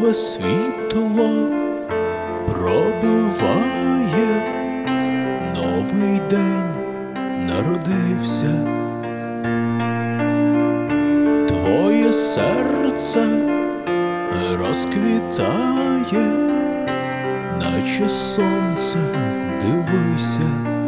нове світло пробиває, новий день народився. Твоє серце розквітає, наче сонце, дивися.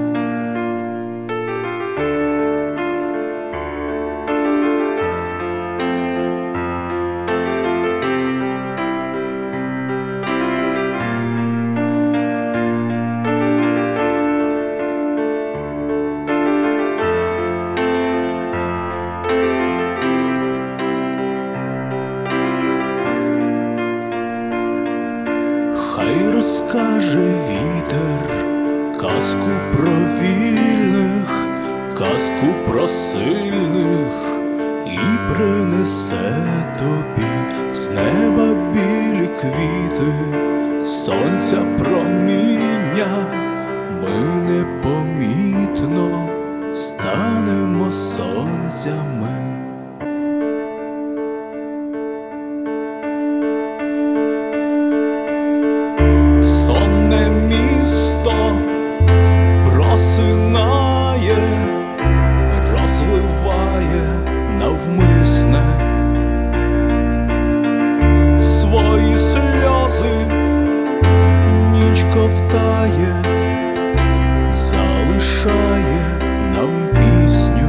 Хай розкаже вітер казку про вільних, казку про сильних, і принесе тобі з неба білі квіти, сонця проміння. Ми непомітно станемо сонцями. Сонне місто просинає, розливає навмисне свої сльози, ніч ковтає, залишає нам пісню.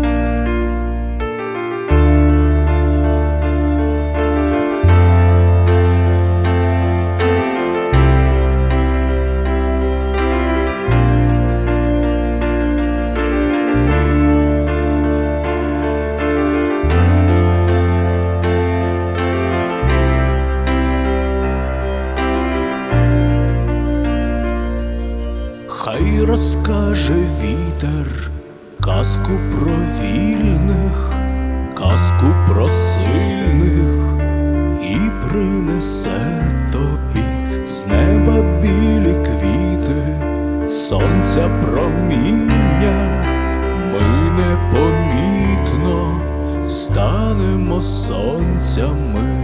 Хай розкаже вітер казку про вільних, казку про сильних, і принесе тобі з неба білі квіти, сонця проміння. Ми непомітно станемо сонцями.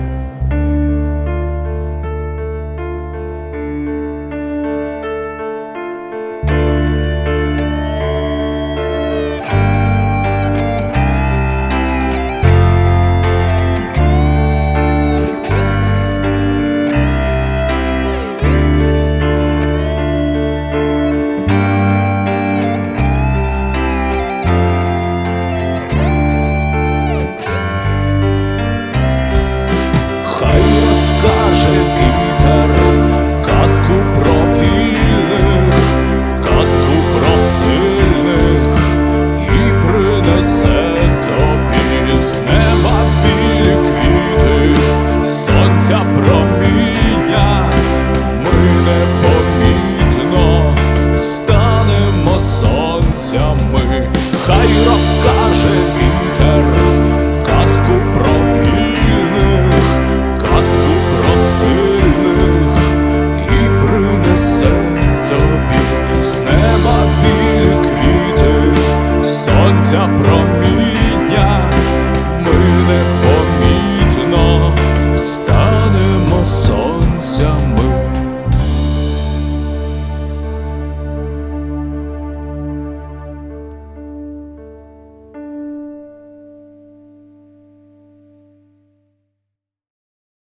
Проміння, ми непомітно станемо сонцями. Хай розкаже вітер казку про вільних, казку про сильних, і принесе тобі з неба білі квіти, сонця проміння. Ми непомітно